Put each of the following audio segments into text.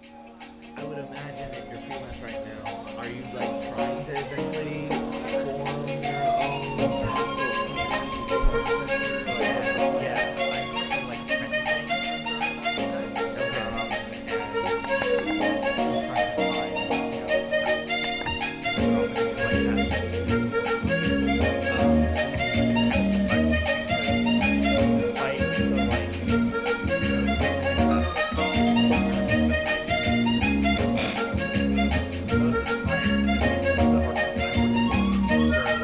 I would imagine if you're freelance right now, are you like trying to eventually form your own actual company? Yeah, I'm like apprenticing under this, and I'm trying to find, a company like that. Despite the most of the clients, at least the work that I work with, very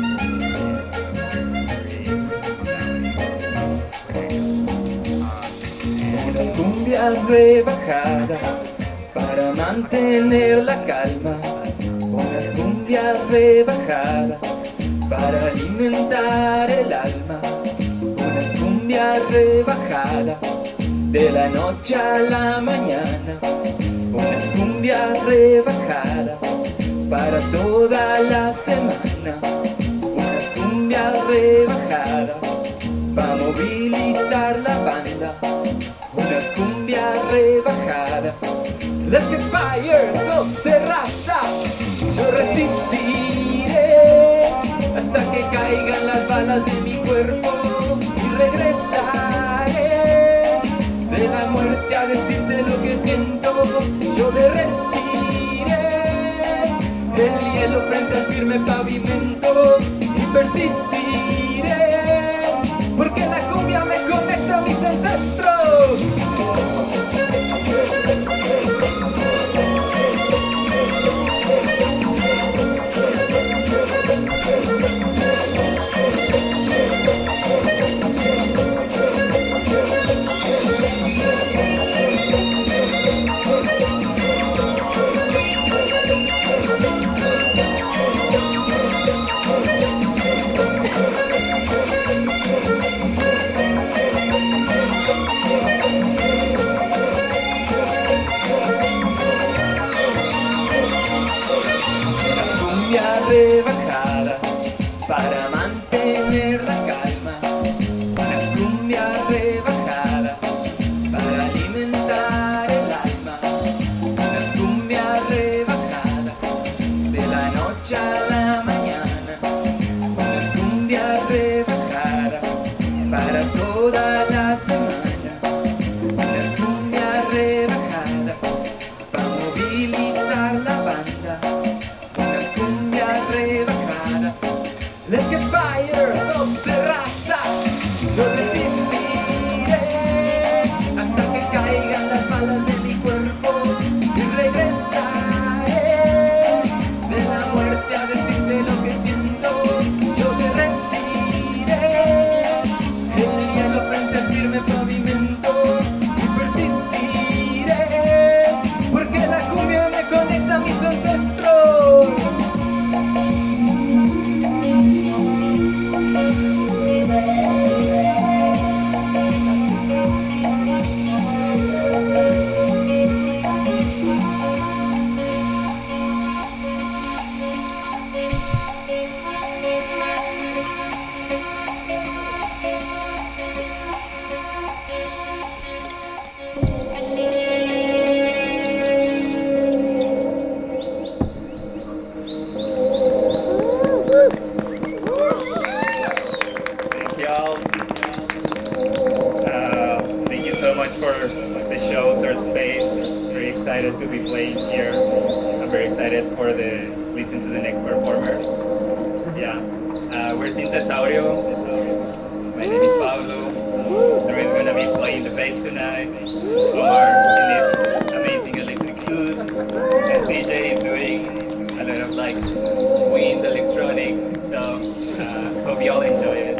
Unas cumbias rebajadas para mantener la calma. Unas cumbias rebajadas para alimentar el alma. Unas cumbias rebajadas de la noche a la mañana. Unas cumbias rebajadas para toda la semana. Unas cumbias rebajadas para movilizar la banda. Unas cumbias rebajadas. Let's get fire, dos terrazas. Yo resistiré hasta que caigan las balas de mi cuerpo y regresaré de la muerte a decirte lo que siento. Yo derretiré el hielo frente al firme pavimento y persistiré porque la cumbia me conecta a mis ancestros. Rebajada para mantener la calma. Una cumbia rebajada para alimentar el alma. Una cumbia rebajada de la noche a la mañana. Una cumbia rebajada para toda la semana. Una cumbia rebajada para movilizar la banda. Rebajada. Let's get fire, dos terrazas. Yo resistiré hasta que caigan las balas de mi cuerpo y regresaré de la muerte a decirte lo que siento. Yo derretiré el hielo frente al firme pavimento y persistiré porque la cumbia me conecta a mis ancestros. For the show, Third Space. Very excited to be playing here. I'm very excited for listen to the next performers. Yeah, we're Synthesaurio. My name is Pablo. We're gonna be playing the bass tonight. Omar in this amazing electric suit. And DJ is doing a lot of like wind electronic stuff. Hope you all enjoy it.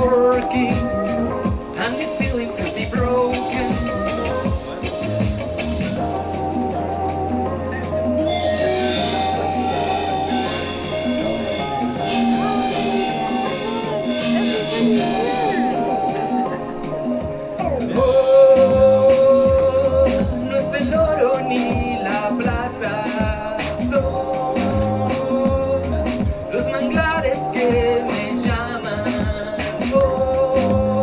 working, and these feelings could be broken. Oh, no es el oro ni la plata, son los manglares que me llaman. Oh,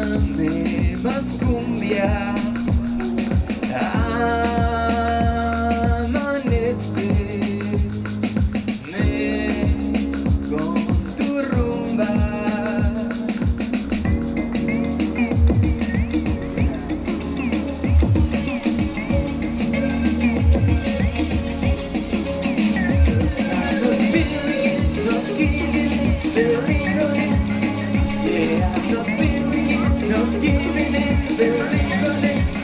Dame más cumbia. Amanece con tu rumba. No giving it, believing it.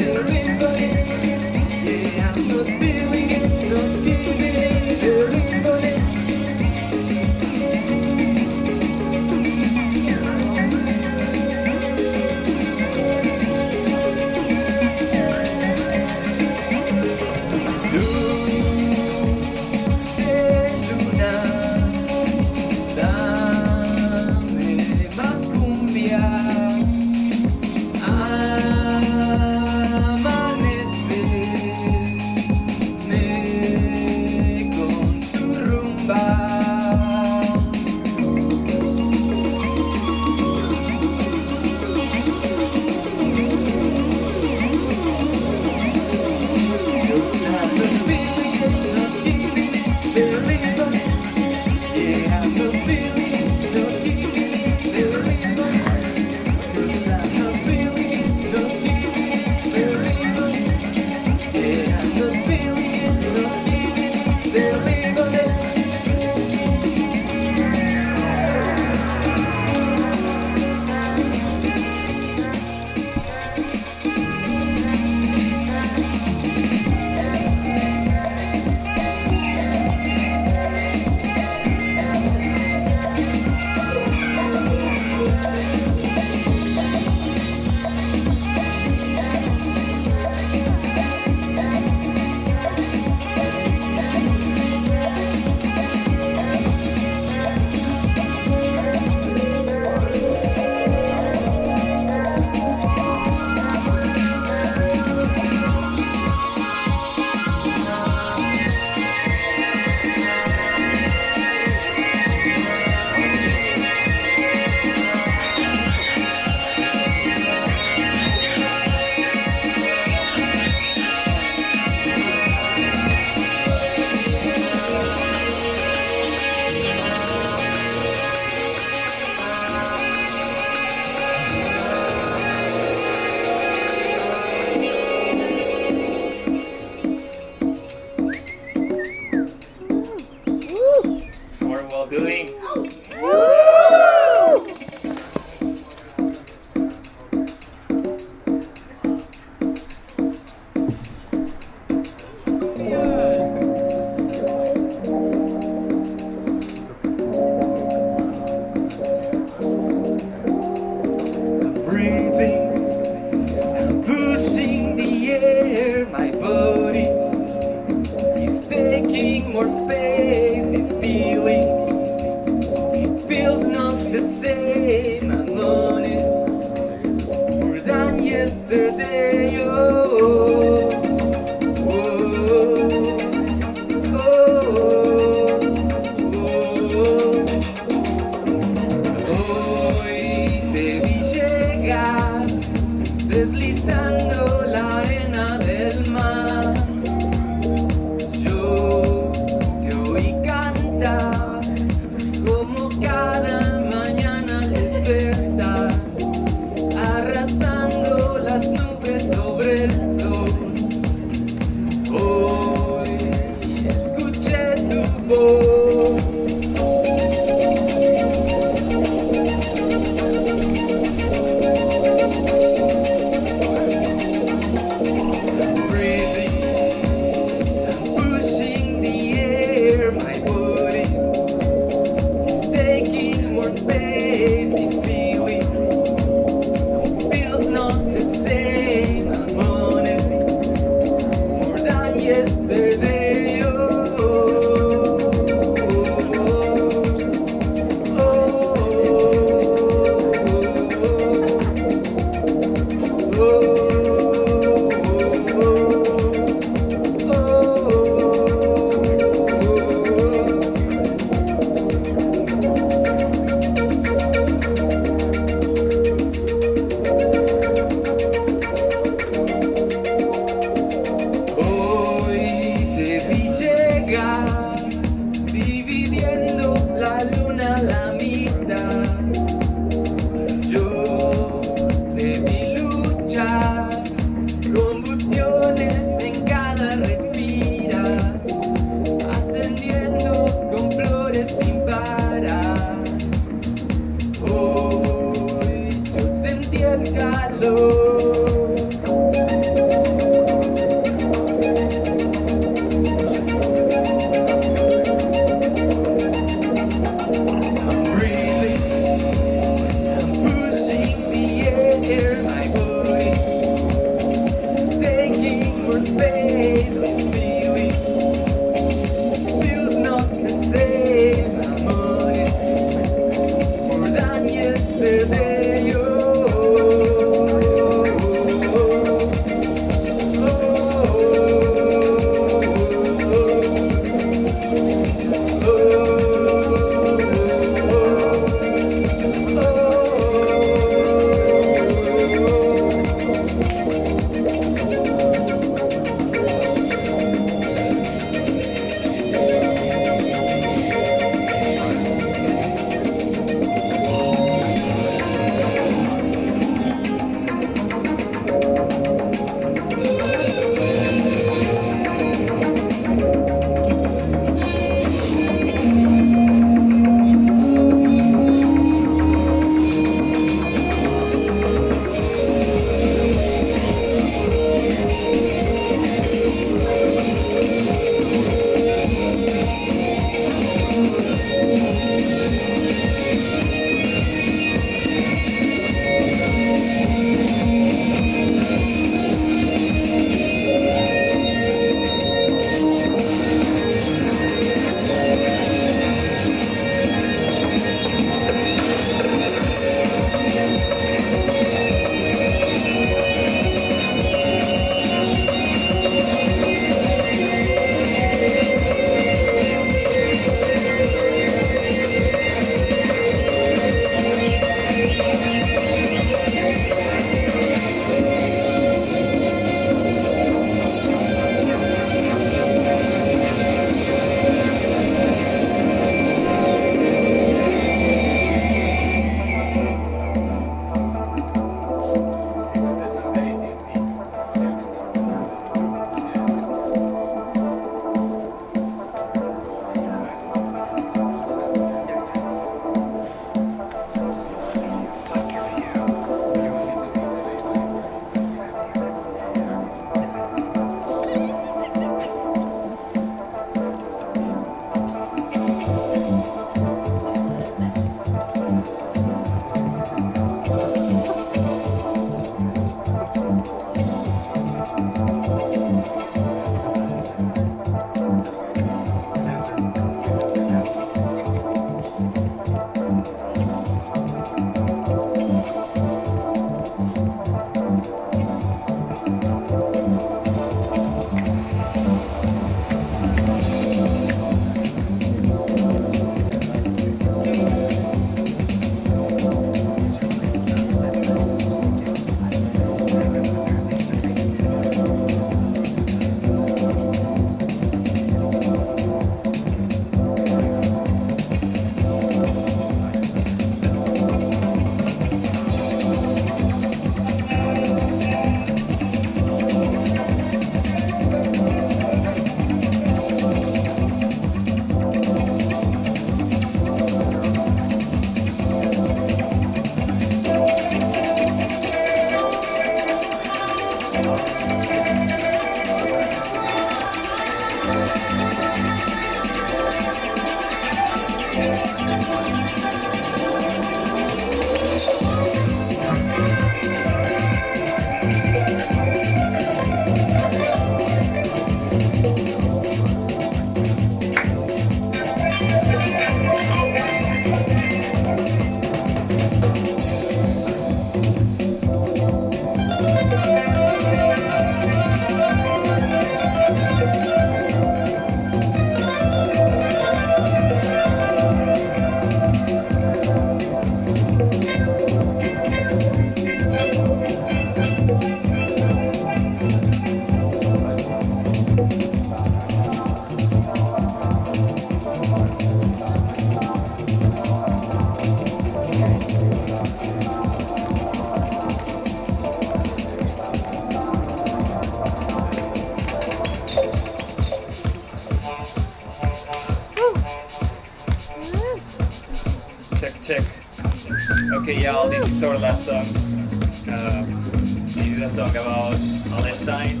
check. Okay, yeah, this is our last song. This is a song about Palestine.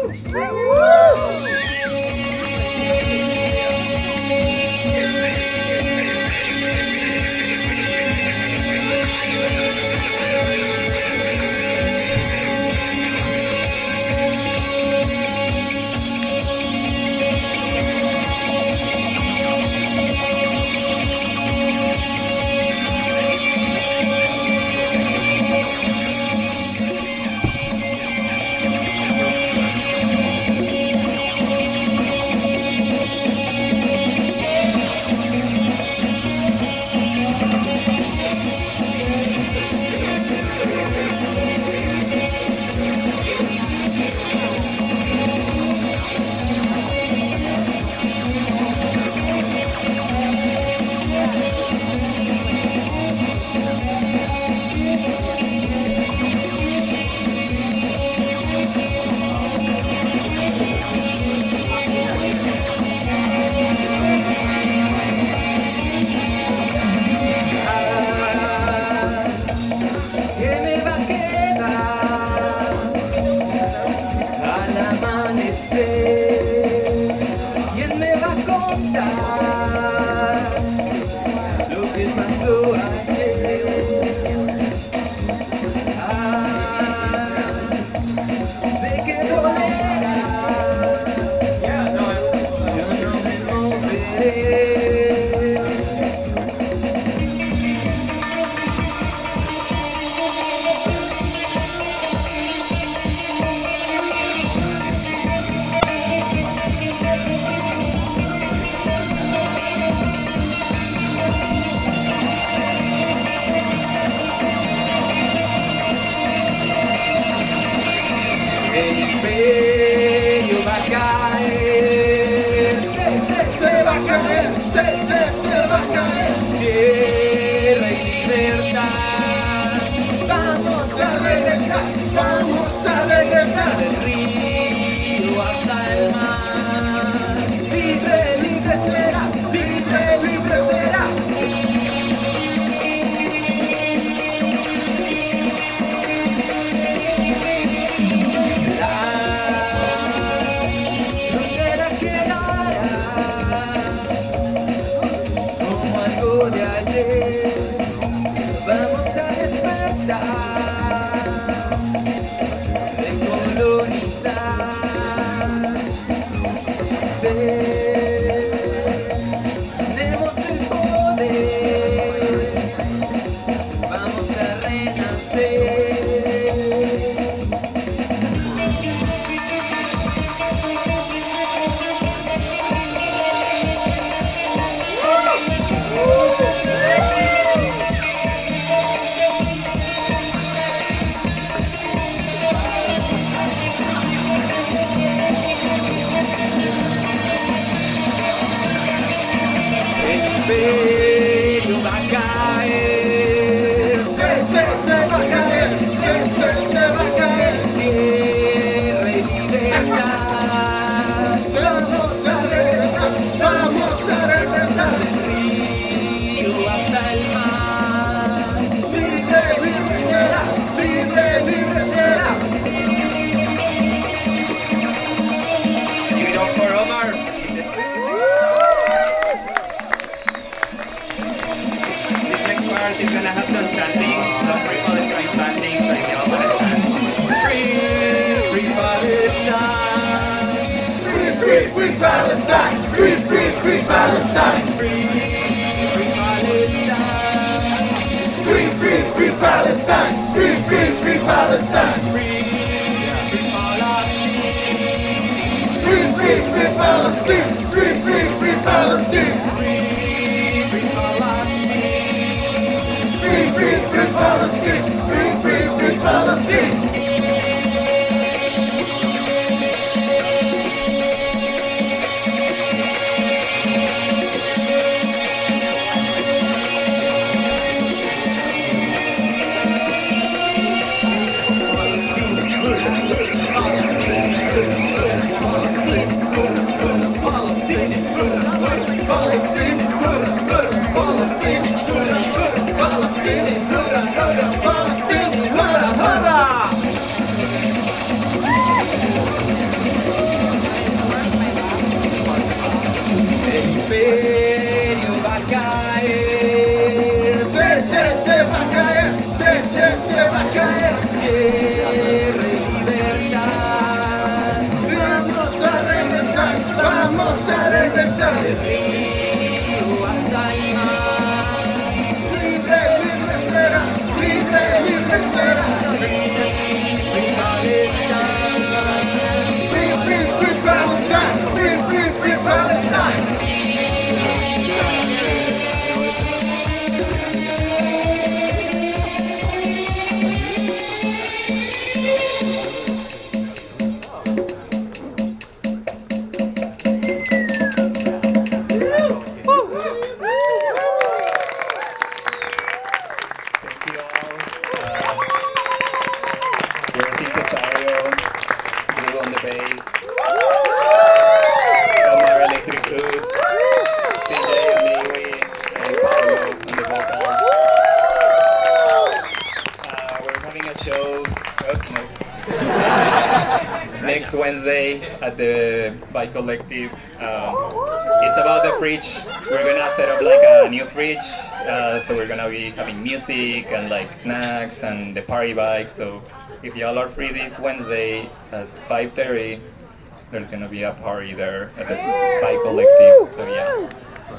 Is gonna have some chanting, some pre-Palestine chanting, so you all wanna chant. Free Palestine! Free Palestine! Free Palestine! Free Palestine! Free Palestine! Free Palestine! Free Palestine! Free Palestine! Free Palestine! Free Palestine! Palestine! next Wednesday at the Bike Collective. It's about the fridge. We're gonna set up like a new fridge, so we're gonna be having music and like snacks and the party bike. So if y'all are free this Wednesday at 5:30, there's gonna be a party there at the Bike Collective. So yeah.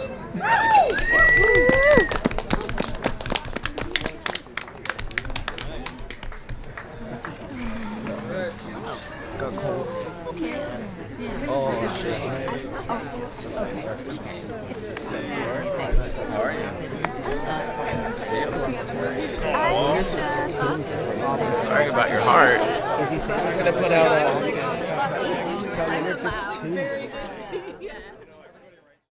Sorry about your heart. I'm gonna put out